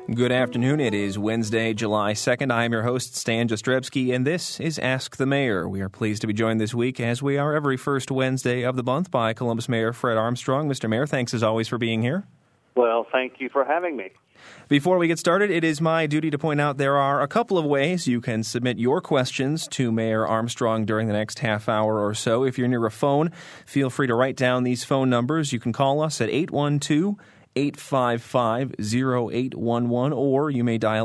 Good afternoon. It is Wednesday, July 2nd. I am your host, Stan Jastrzebski, and this is Ask the Mayor. We are pleased to be joined this week, as we are every first Wednesday of the month, by Columbus Mayor Fred Armstrong. Mr. Mayor, thanks as always for being here. Well, thank you for having me. Before we get started, it is my duty to point out there are a couple of ways you can submit your questions to Mayor Armstrong during the next half hour or so. If you're near a phone, feel free to write down these phone numbers. You can call us at 812-855-0811, or you may dial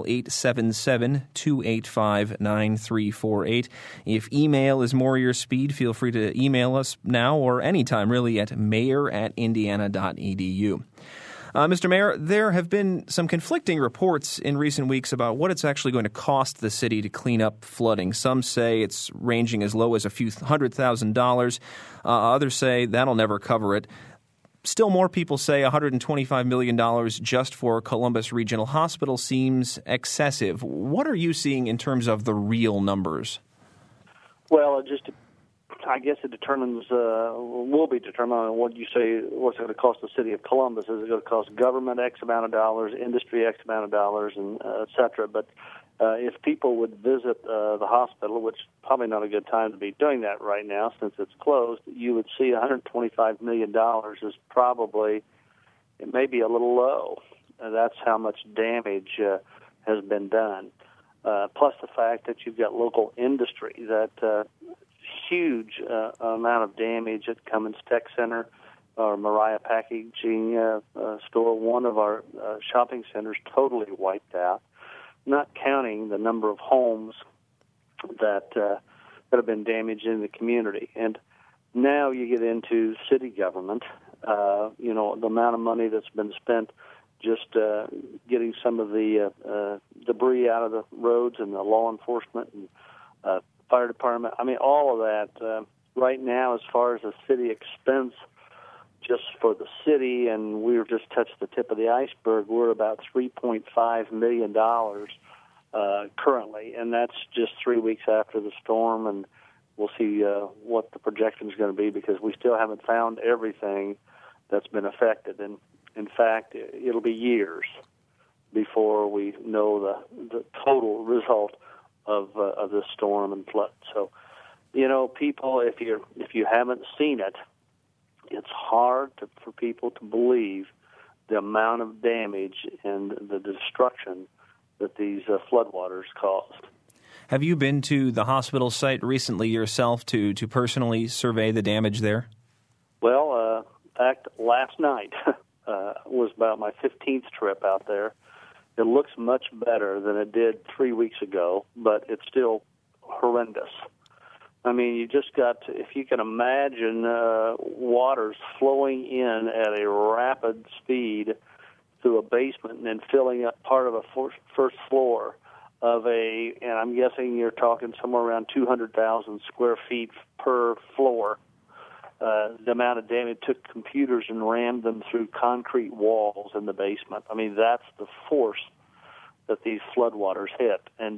877-285-9348. If email is more your speed, feel free to email us now or anytime, really, at mayor@indiana.edu. Mr. Mayor, there have been some conflicting reports in recent weeks about what it's actually going to cost the city to clean up flooding. Some say it's ranging as low as a few $100,000. Others say that'll never cover it. Still more people say $125 million just for Columbus Regional Hospital seems excessive. What are you seeing in terms of the real numbers? Well, I guess it will be determined on what you say, what's it going to cost the city of Columbus. Is it going to cost government X amount of dollars, industry X amount of dollars, and et cetera? But if people would visit the hospital, which is probably not a good time to be doing that right now since it's closed, you would see $125 million is probably, it may be a little low. That's how much damage has been done. Plus the fact that you've got local industry that huge amount of damage at Cummins Tech Center or Mariah Packaging store, one of our shopping centers totally wiped out, not counting the number of homes that have been damaged in the community. And now you get into city government, the amount of money that's been spent just getting some of the debris out of the roads and the law enforcement and fire department. I mean, all of that right now, as far as the city expense just for the city, and we've just touched the tip of the iceberg, we're about $3.5 million currently, and that's just 3 weeks after the storm, and we'll see what the projection is going to be because we still haven't found everything that's been affected. And in fact, it'll be years before we know the total result of this storm and flood. So, people, if you haven't seen it, it's hard for people to believe the amount of damage and the destruction that these floodwaters caused. Have you been to the hospital site recently yourself to personally survey the damage there? Well, in fact, last night was about my 15th trip out there. It looks much better than it did 3 weeks ago, but it's still horrendous. I mean, you just got to, if you can imagine waters flowing in at a rapid speed through a basement and then filling up part of a first floor of and I'm guessing you're talking somewhere around 200,000 square feet per floor. The amount of damage, took computers and rammed them through concrete walls in the basement. I mean, that's the force that these floodwaters hit. And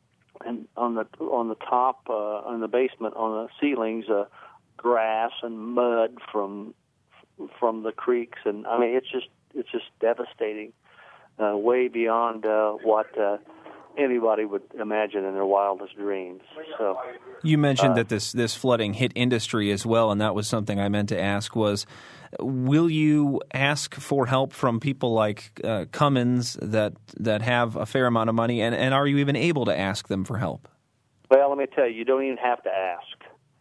on the top, on the basement, on the ceilings, grass and mud from the creeks, and I mean, it's just devastating, way beyond what anybody would imagine in their wildest dreams. So, you mentioned that this flooding hit industry as well, and that was something I meant to ask was, will you ask for help from people like Cummins that have a fair amount of money, and are you even able to ask them for help? Well, let me tell you, you don't even have to ask.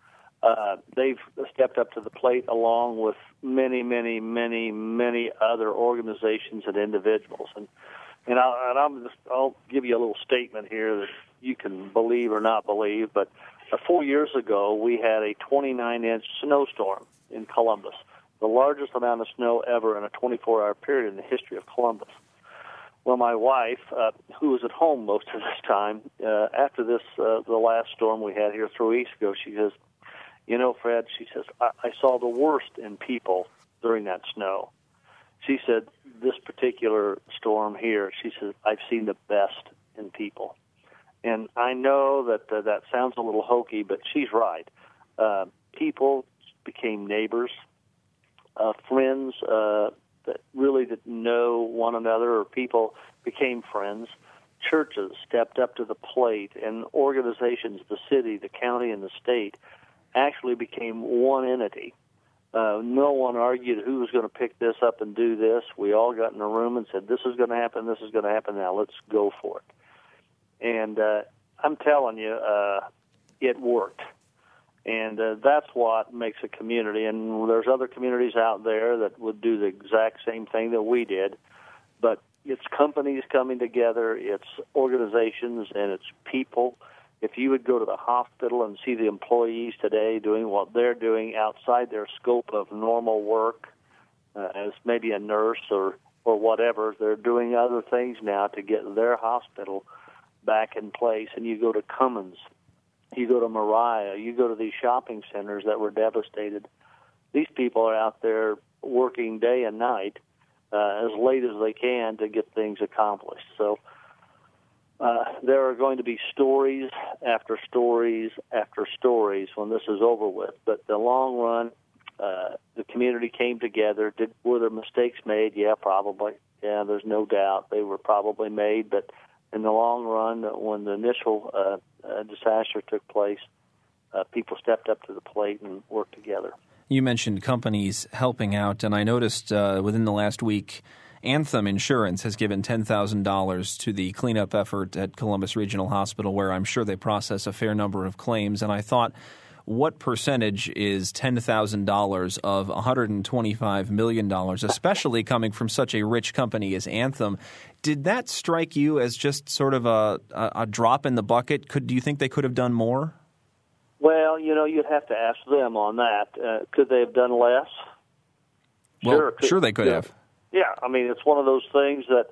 They've stepped up to the plate along with many, many, many, many other organizations and individuals. And I'll give you a little statement here that you can believe or not believe, but 4 years ago we had a 29-inch snowstorm in Columbus, the largest amount of snow ever in a 24-hour period in the history of Columbus. Well, my wife, who was at home most of this time, after this, the last storm we had here 3 weeks ago, she says, Fred, she says, I saw the worst in people during that snow. She said, this particular storm here, she says, I've seen the best in people. And I know that that sounds a little hokey, but she's right. People became neighbors, friends, that really didn't know one another, or people became friends. Churches stepped up to the plate, and organizations, the city, the county, and the state, actually became one entity. No one argued who was going to pick this up and do this. We all got in a room and said, this is going to happen, this is going to happen, now let's go for it. And I'm telling you, it worked. And that's what makes a community. And there's other communities out there that would do the exact same thing that we did. But it's companies coming together, it's organizations, and it's people. If you would go to the hospital and see the employees today doing what they're doing outside their scope of normal work, as maybe a nurse or whatever, they're doing other things now to get their hospital back in place. And you go to Cummins, you go to Mariah, you go to these shopping centers that were devastated. These people are out there working day and night, as late as they can to get things accomplished. So there are going to be stories after stories after stories when this is over with. But the long run, the community came together. Were there mistakes made? Yeah, probably. Yeah, there's no doubt they were probably made. But in the long run, when the initial disaster took place, people stepped up to the plate and worked together. You mentioned companies helping out, and I noticed within the last week, Anthem Insurance has given $10,000 to the cleanup effort at Columbus Regional Hospital, where I'm sure they process a fair number of claims. And I thought, what percentage is $10,000 of $125 million, especially coming from such a rich company as Anthem? Did that strike you as just sort of a drop in the bucket? Do you think they could have done more? Well, you'd have to ask them on that. Could they have done less? Well, sure they could have. Yeah, I mean, it's one of those things that,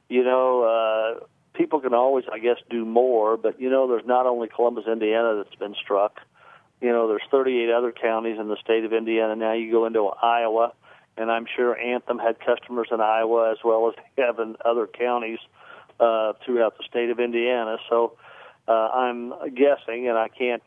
people can always, I guess, do more. But, there's not only Columbus, Indiana that's been struck. There's 38 other counties in the state of Indiana. Now you go into Iowa, and I'm sure Anthem had customers in Iowa as well as they have in other counties throughout the state of Indiana. So I'm guessing, and I can't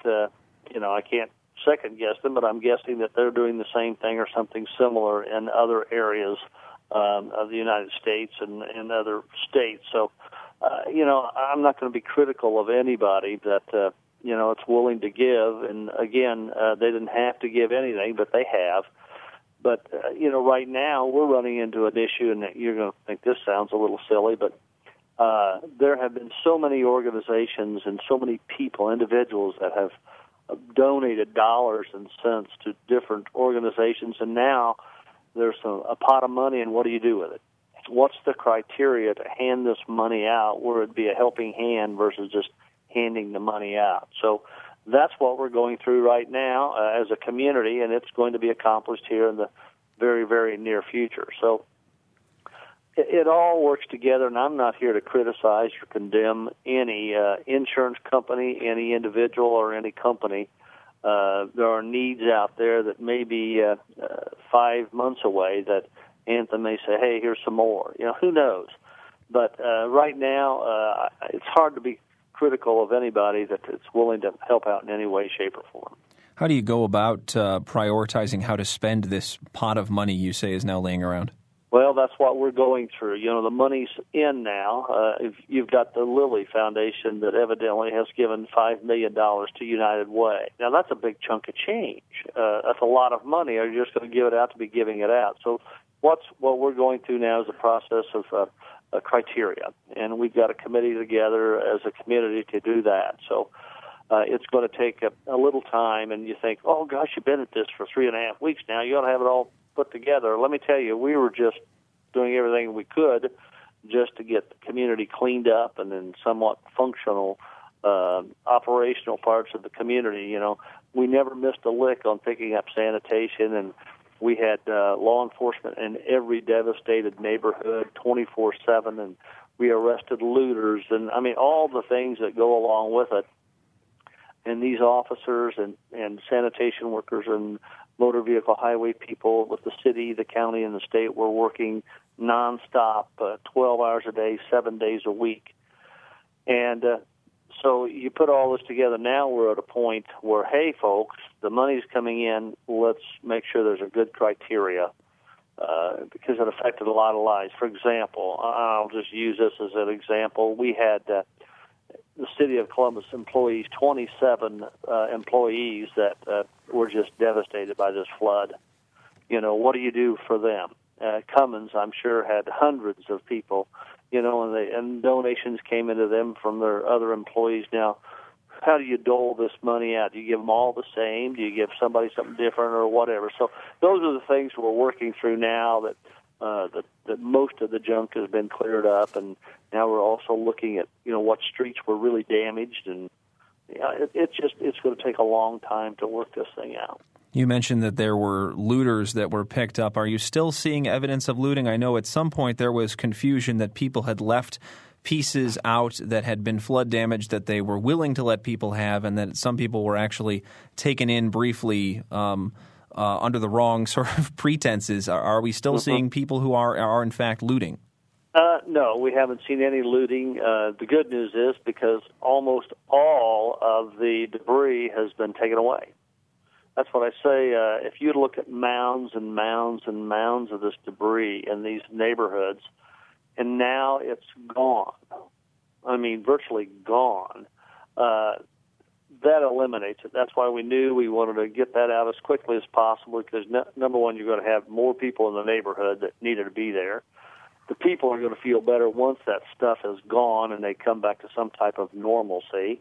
second guess them, but I'm guessing that they're doing the same thing or something similar in other areas of the United States and other states. So, I'm not going to be critical of anybody that, it's willing to give. And again, they didn't have to give anything, but they have. But, right now we're running into an issue, and you're going to think this sounds a little silly, but there have been so many organizations and so many people, individuals that have donated dollars and cents to different organizations, and now there's a pot of money, and what do you do with it? What's the criteria to hand this money out where it'd be a helping hand versus just handing the money out? So that's what we're going through right now as a community, and it's going to be accomplished here in the very, very near future. So it all works together, and I'm not here to criticize or condemn any insurance company, any individual, or any company. There are needs out there that may be 5 months away that Anthem may say, hey, here's some more. Who knows? But right now, it's hard to be critical of anybody that is willing to help out in any way, shape, or form. How do you go about prioritizing how to spend this pot of money you say is now laying around? Well, that's what we're going through. The money's in now. You've got the Lilly Foundation that evidently has given $5 million to United Way. Now, that's a big chunk of change. That's a lot of money. Are you just going to give it out to be giving it out? So what we're going through now is a process of criteria, and we've got a committee together as a community to do that. So it's going to take a little time, and you think, oh, gosh, you've been at this for 3.5 weeks now. You ought to have it all put together. Let me tell you, we were just doing everything we could just to get the community cleaned up and in somewhat functional operational parts of the community. We never missed a lick on picking up sanitation, and we had law enforcement in every devastated neighborhood 24/7, and we arrested looters, and all the things that go along with it. And these officers and sanitation workers and motor vehicle highway people with the city, the county, and the state were working nonstop, 12 hours a day, 7 days a week. And so you put all this together. Now we're at a point where, hey, folks, the money's coming in. Let's make sure there's a good criteria. because it affected a lot of lives. For example, I'll just use this as an example. We had the City of Columbus employees, 27 employees that were just devastated by this flood. What do you do for them? Cummins, I'm sure, had hundreds of people, and donations came into them from their other employees. Now, how do you dole this money out? Do you give them all the same? Do you give somebody something different or whatever? So those are the things we're working through now that most of the junk has been cleared up, and now we're also looking at, what streets were really damaged, and it's going to take a long time to work this thing out. You mentioned that there were looters that were picked up. Are you still seeing evidence of looting? I know at some point there was confusion that people had left pieces out that had been flood damaged that they were willing to let people have, and that some people were actually taken in briefly under the wrong sort of pretenses. Are we still seeing people who are in fact looting? No, we haven't seen any looting. The good news is because almost all of the debris has been taken away. That's what I say. If you look at mounds and mounds and mounds of this debris in these neighborhoods, and now it's gone. I mean, virtually gone. That eliminates it. That's why we knew we wanted to get that out as quickly as possible because, number one, you're going to have more people in the neighborhood that needed to be there. The people are going to feel better once that stuff is gone and they come back to some type of normalcy.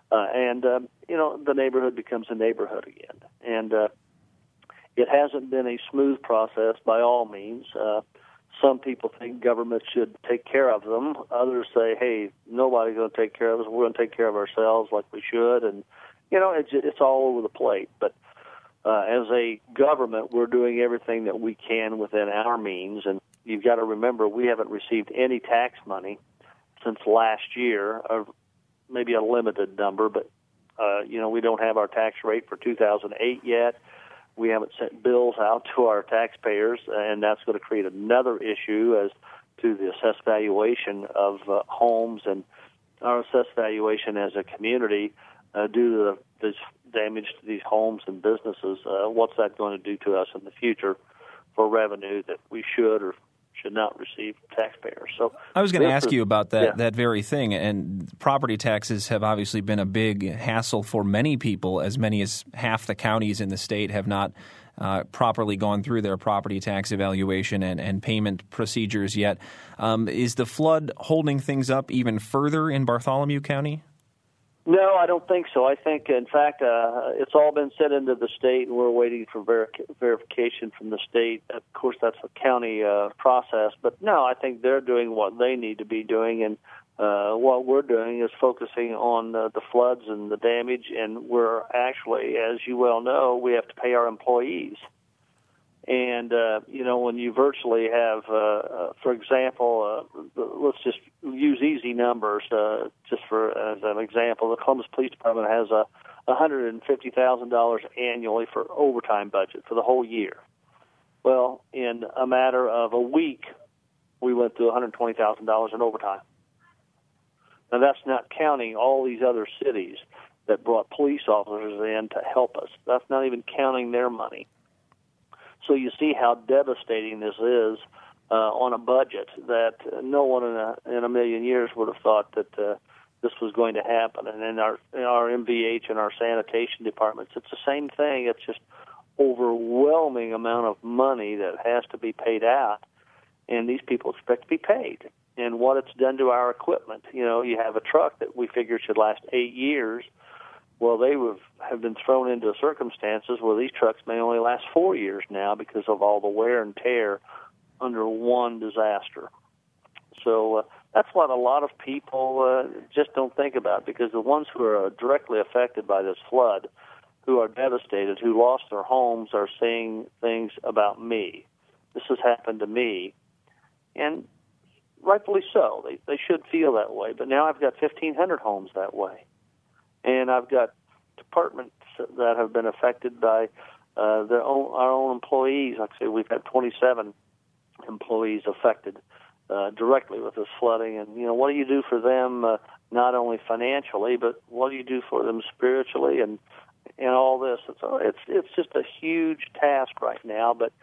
The neighborhood becomes a neighborhood again. And it hasn't been a smooth process by all means. Some people think government should take care of them. Others say, hey, nobody's going to take care of us. We're going to take care of ourselves like we should. And, it's all over the plate. But as a government, we're doing everything that we can within our means. And you've got to remember, we haven't received any tax money since last year, or maybe a limited number. But, we don't have our tax rate for 2008 yet. We haven't sent bills out to our taxpayers, and that's going to create another issue as to the assessed valuation of homes and our assessed valuation as a community due to this damage to these homes and businesses. What's that going to do to us in the future for revenue that we should or should not receive taxpayers? So I was going to ask you about that very thing, and property taxes have obviously been a big hassle for many people. As many as half the counties in the state have not properly gone through their property tax evaluation and payment procedures yet. Is the flood holding things up even further in Bartholomew County? No, I don't think so. I think, in fact, it's all been sent into the state, and we're waiting for verification from the state. Of course, that's a county process. But, no, I think they're doing what they need to be doing, and what we're doing is focusing on the floods and the damage, and we're actually, as you well know, we have to pay our employees. And, when you virtually have, for example, let's just use easy numbers just as an example. The Columbus Police Department has $150,000 annually for overtime budget for the whole year. Well, in a matter of a week, we went through $120,000 in overtime. Now, that's not counting all these other cities that brought police officers in to help us. That's not even counting their money. So you see how devastating this is on a budget that no one in a million years would have thought that this was going to happen. And in our MVH and our sanitation departments, it's the same thing. It's just overwhelming amount of money that has to be paid out, and these people expect to be paid. And what it's done to our equipment, you have a truck that we figure should last 8 years. Well, they have been thrown into circumstances where these trucks may only last 4 years now because of all the wear and tear under one disaster. So that's what a lot of people just don't think about, because the ones who are directly affected by this flood, who are devastated, who lost their homes, are saying things about me. This has happened to me. And rightfully so. They should feel that way. But now I've got 1,500 homes that way. And I've got departments that have been affected by our own employees. Like I say, we've had 27 employees affected directly with this flooding. And, what do you do for them, not only financially, but what do you do for them spiritually and all this? It's just a huge task right now. But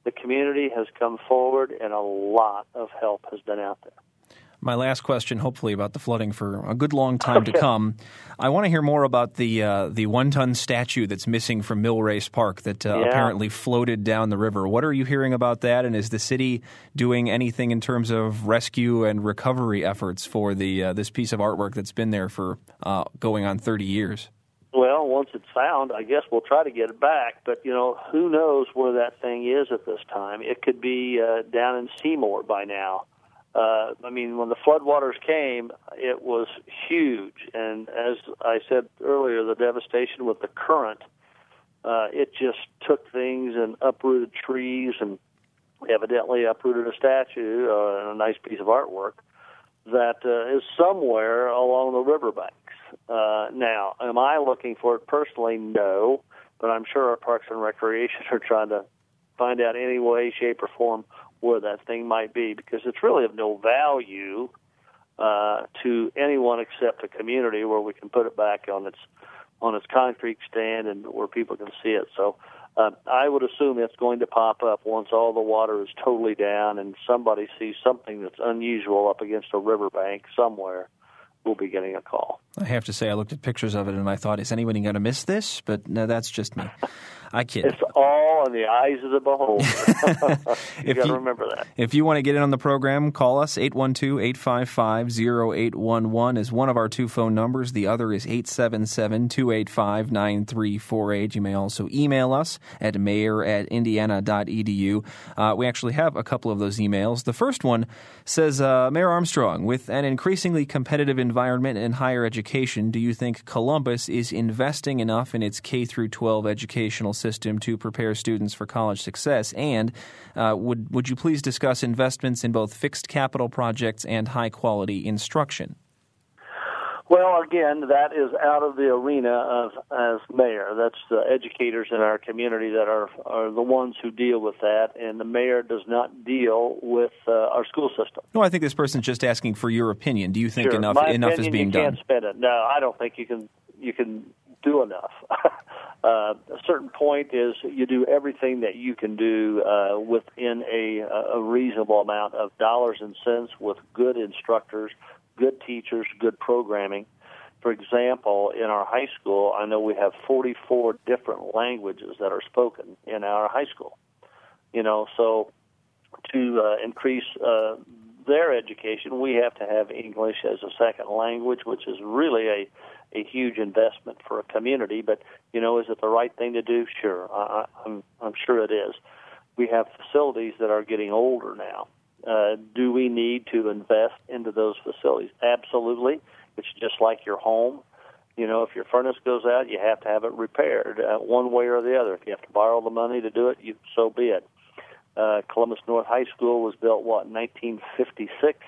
the community has come forward, and a lot of help has been out there. My last question, hopefully about the flooding for a good long time to come. I want to hear more about the one-ton statue that's missing from Mill Race Park that apparently floated down the river. What are you hearing about that, and is the city doing anything in terms of rescue and recovery efforts for this piece of artwork that's been there for going on 30 years? Well, once it's found, I guess we'll try to get it back. But, who knows where that thing is at this time. It could be down in Seymour by now. When the floodwaters came, it was huge. And as I said earlier, the devastation with the current, it just took things and uprooted trees and evidently uprooted a statue and a nice piece of artwork that is somewhere along the riverbanks. Now, am I looking for it personally? No, but I'm sure our Parks and Recreation are trying to find out any way, shape, or form where that thing might be, because it's really of no value to anyone except the community, where we can put it back on its concrete stand and where people can see it. So I would assume it's going to pop up once all the water is totally down and somebody sees something that's unusual up against a riverbank somewhere. We'll be getting a call. I have to say, I looked at pictures of it and I thought, is anybody going to miss this? But no, that's just me. I kid. It's all in the eyes of the beholder. You got to remember that. If you want to get in on the program, call us. 812-855-0811 is one of our two phone numbers. The other is 877-285-9348. You may also email us at mayor@indiana.edu. We actually have a couple of those emails. The first one says, Mayor Armstrong, with an increasingly competitive environment in higher education, do you think Columbus is investing enough in its K-12 educational system to prepare students for college success? And would you please discuss investments in both fixed capital projects and high-quality instruction? Well, again, that is out of the arena of as mayor. That's the educators in our community that are the ones who deal with that, and the mayor does not deal with our school system. No, I think this person's just asking for your opinion. Do you think enough is being done? You can't spend it. No, I don't think you can do enough. A certain point is you do everything that you can do within a reasonable amount of dollars and cents with good instructors, good teachers, good programming. For example, in our high school, I know we have 44 different languages that are spoken in our high school. So to increase their education, we have to have English as a second language, which is really a huge investment for a community. But, is it the right thing to do? Sure. I'm sure it is. We have facilities that are getting older now. Do we need to invest into those facilities? Absolutely. It's just like your home. If your furnace goes out, you have to have it repaired one way or the other. If you have to borrow the money to do it, so be it. Columbus North High School was built, in 1956?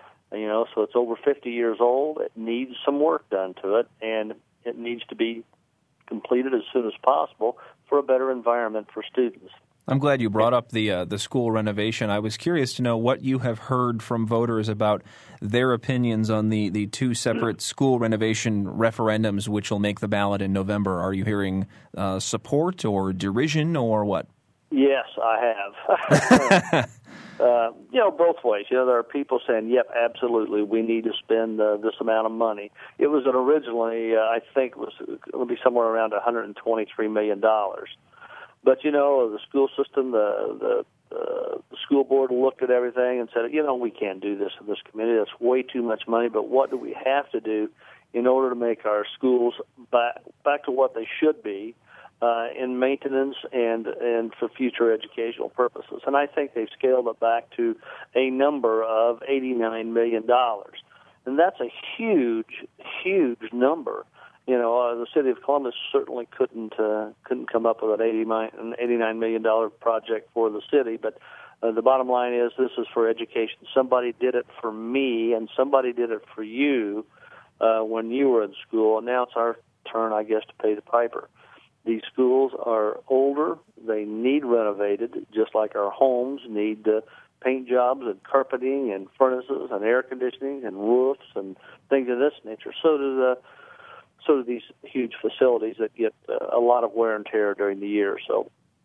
So it's over 50 years old. It needs some work done to it, and it needs to be completed as soon as possible for a better environment for students. I'm glad you brought up the school renovation. I was curious to know what you have heard from voters about their opinions on the two separate school renovation referendums, which will make the ballot in November. Are you hearing support or derision or what? Yes, I have. Both ways. There are people saying, yep, absolutely, we need to spend this amount of money. It was originally, I think, it was going to be somewhere around $123 million. But, the school system, the school board looked at everything and said, we can't do this in this community. That's way too much money. But what do we have to do in order to make our schools back to what they should be in maintenance and for future educational purposes? And I think they've scaled it back to a number of $89 million. And that's a huge, huge number. The city of Columbus certainly couldn't come up with an $89 million project for the city, but the bottom line is this is for education. Somebody did it for me, and somebody did it for you when you were in school, and now it's our turn, I guess, to pay the piper. These schools are older. They need renovated, just like our homes need paint jobs and carpeting and furnaces and air conditioning and roofs and things of this nature. So do these huge facilities that get a lot of wear and tear during the year. So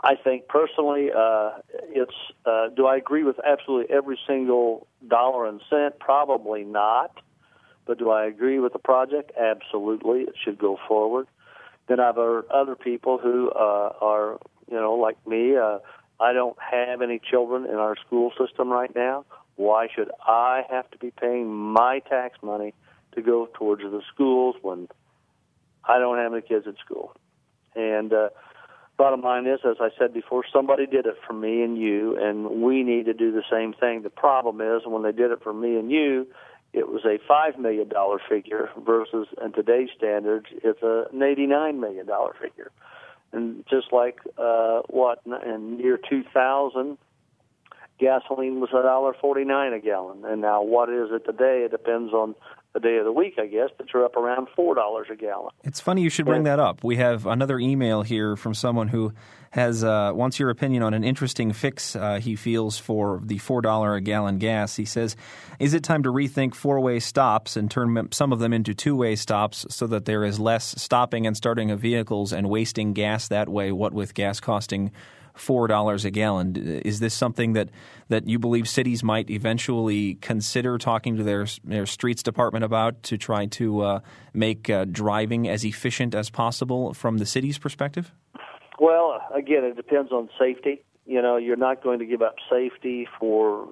I think personally, do I agree with absolutely every single dollar and cent? Probably not. But do I agree with the project? Absolutely. It should go forward. Then I've heard other people who are, like me. I don't have any children in our school system right now. Why should I have to be paying my tax money to go towards the schools when I don't have any kids at school? And bottom line is, as I said before, somebody did it for me and you, and we need to do the same thing. The problem is, when they did it for me and you, it was a $5 million figure versus, in today's standards, it's an $89 million figure. And just like, in year 2000, gasoline was $1.49 a gallon. And now what is it today? It depends on the day of the week, I guess, but you're up around $4 a gallon. It's funny you should bring that up. We have another email here from someone who has wants your opinion on an interesting fix he feels for the $4 a gallon gas. He says, is it time to rethink four-way stops and turn some of them into two-way stops so that there is less stopping and starting of vehicles and wasting gas that way, what with gas costing $4 a gallon? Is this something that you believe cities might eventually consider talking to their streets department about to try to make driving as efficient as possible from the city's perspective? Well, again, it depends on safety. You're not going to give up safety for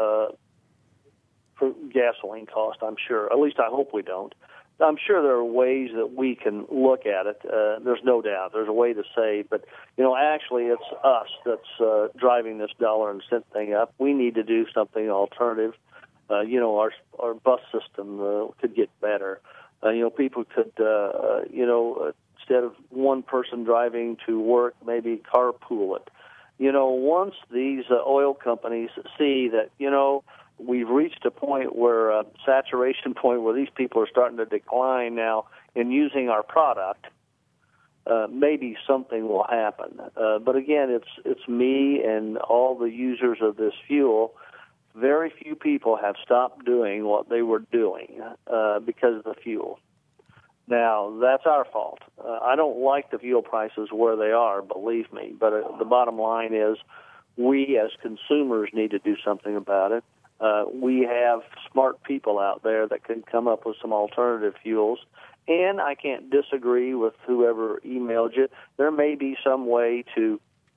gasoline cost, I'm sure. At least I hope we don't. I'm sure there are ways that we can look at it. There's no doubt. There's a way to save. But, actually it's us that's driving this dollar and cent thing up. We need to do something alternative. Our bus system could get better. People could, instead of one person driving to work, maybe carpool it. Once these oil companies see that, we've reached a point where saturation point where these people are starting to decline now in using our product, maybe something will happen. But again, it's me and all the users of this fuel. Very few people have stopped doing what they were doing because of the fuel. Now, that's our fault. I don't like the fuel prices where they are, believe me. But the bottom line is we as consumers need to do something about it. We have smart people out there that can come up with some alternative fuels. And I can't disagree with whoever emailed you. There may be some way to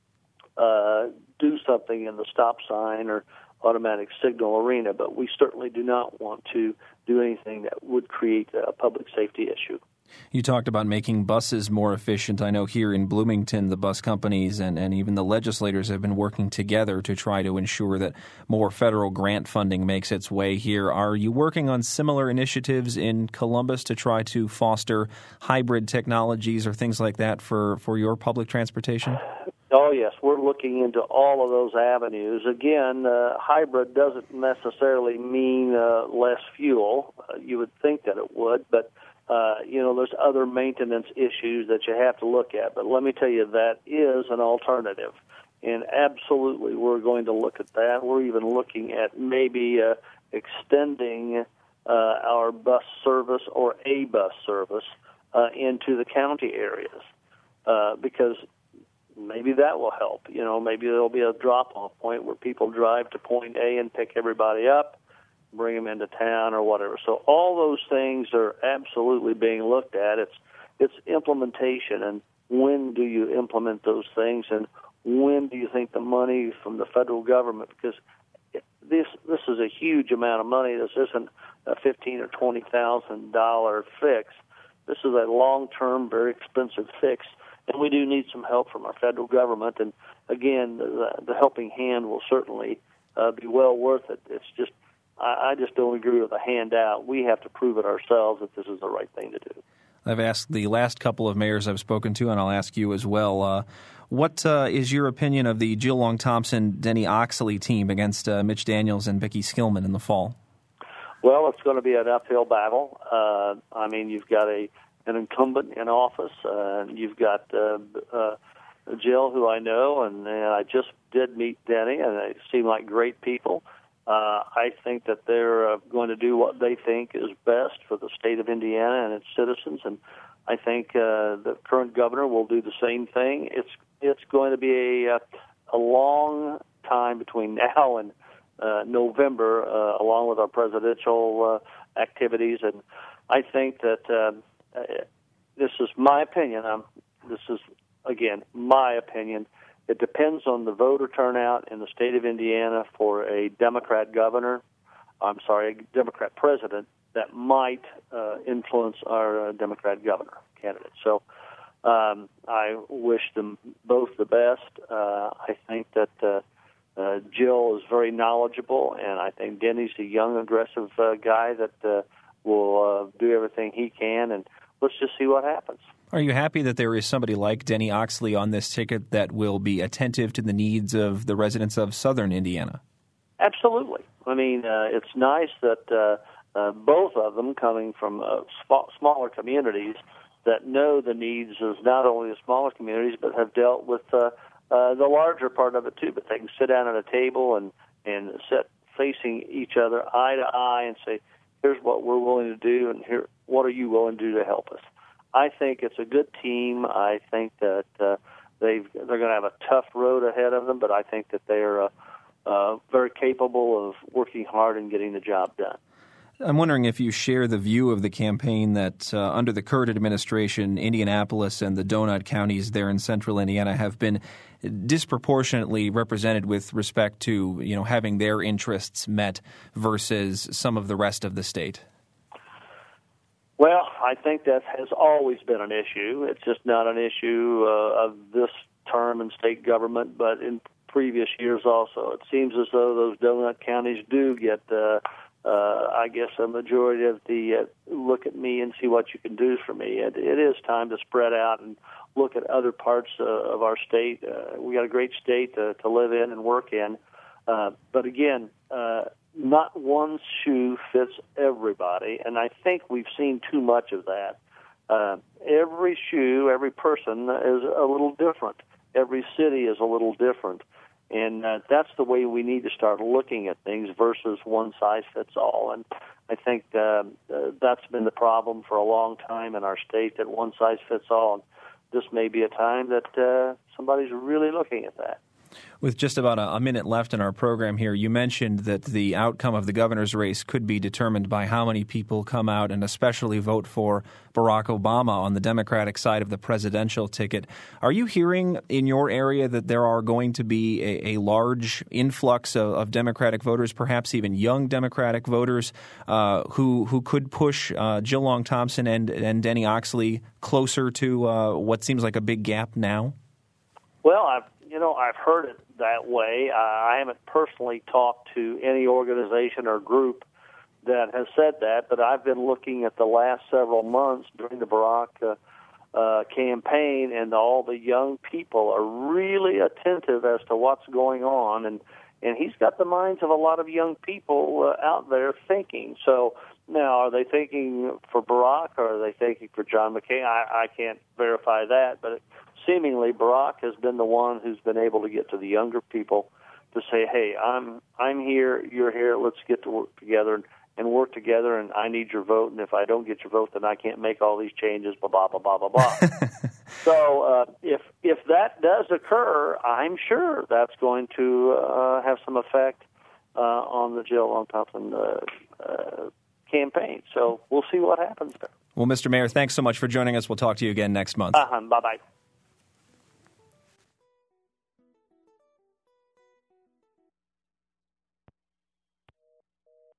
do something in the stop sign or automatic signal arena, but we certainly do not want to do anything that would create a public safety issue. You talked about making buses more efficient. I know here in Bloomington, the bus companies and even the legislators have been working together to try to ensure that more federal grant funding makes its way here. Are you working on similar initiatives in Columbus to try to foster hybrid technologies or things like that for your public transportation? Oh, yes. We're looking into all of those avenues. Again, hybrid doesn't necessarily mean less fuel. You would think that it would, but there's other maintenance issues that you have to look at. But let me tell you, that is an alternative. And absolutely, we're going to look at that. We're even looking at maybe extending our bus service or a bus service into the county areas because maybe that will help. Maybe there'll be a drop-off point where people drive to point A and pick everybody up, bring them into town or whatever. So all those things are absolutely being looked at. It's implementation, and when do you implement those things, and when do you think the money from the federal government, because this is a huge amount of money. This isn't a $15,000 or $20,000 fix. This is a long-term, very expensive fix, and we do need some help from our federal government. And again, the helping hand will certainly be well worth it. It's just I just don't agree with a handout. We have to prove it ourselves that this is the right thing to do. I've asked the last couple of mayors I've spoken to, and I'll ask you as well. What is your opinion of the Jill Long Thompson, Denny Oxley team against Mitch Daniels and Vicky Skillman in the fall? Well, it's going to be an uphill battle. You've got an incumbent in office. You've got Jill, who I know, and I just did meet Denny, and they seem like great people. I think that they're going to do what they think is best for the state of Indiana and its citizens, and I think the current governor will do the same thing. it's going to be a long time between now and November, along with our presidential activities. And I think that this is my opinion. This is, again, my opinion. It depends on the voter turnout in the state of Indiana for a Democrat Democrat president that might influence our Democrat governor candidate. So I wish them both the best. I think that Jill is very knowledgeable, and I think Denny's a young, aggressive guy that will do everything he can, and let's just see what happens. Are you happy that there is somebody like Denny Oxley on this ticket that will be attentive to the needs of the residents of southern Indiana? Absolutely. I mean, it's nice that both of them, coming from smaller communities, that know the needs of not only the smaller communities, but have dealt with the larger part of it too. But they can sit down at a table and sit facing each other eye to eye and say, here's what we're willing to do, and here, what are you willing to do to help us? I think it's a good team. I think that they're going to have a tough road ahead of them, but I think that they are very capable of working hard and getting the job done. I'm wondering if you share the view of the campaign that under the current administration, Indianapolis and the donut counties there in central Indiana have been disproportionately represented with respect to, having their interests met versus some of the rest of the state. Well, I think that has always been an issue. It's just not an issue of this term in state government, but in previous years also. It seems as though those donut counties do get I guess a majority of the look at me and see what you can do for me. It is time to spread out and look at other parts of our state. We got a great state to live in and work in. But again, not one shoe fits everybody, and I think we've seen too much of that. Every shoe, every person is a little different. Every city is a little different. And that's the way we need to start looking at things versus one size fits all. And I think that's been the problem for a long time in our state, that one size fits all. And this may be a time that somebody's really looking at that. With just about a minute left in our program here, you mentioned that the outcome of the governor's race could be determined by how many people come out and especially vote for Barack Obama on the Democratic side of the presidential ticket. Are you hearing in your area that there are going to be a large influx of Democratic voters, perhaps even young Democratic voters, who could push Jill Long Thompson and Denny Oxley closer to what seems like a big gap now? Well, I've heard it that way. I haven't personally talked to any organization or group that has said that, but I've been looking at the last several months during the Barack campaign, and all the young people are really attentive as to what's going on, and he's got the minds of a lot of young people out there thinking. So now, are they thinking for Barack, or are they thinking for John McCain? I can't verify that, but seemingly Barack has been the one who's been able to get to the younger people to say, hey, I'm here, you're here, let's get to work together and work together, and I need your vote, and if I don't get your vote, then I can't make all these changes, blah, blah, blah, blah, blah, blah. So if that does occur, I'm sure that's going to have some effect on the Jill Long Thompson campaign. So we'll see what happens there. Well, Mr. Mayor, thanks so much for joining us. We'll talk to you again next month. Bye-bye.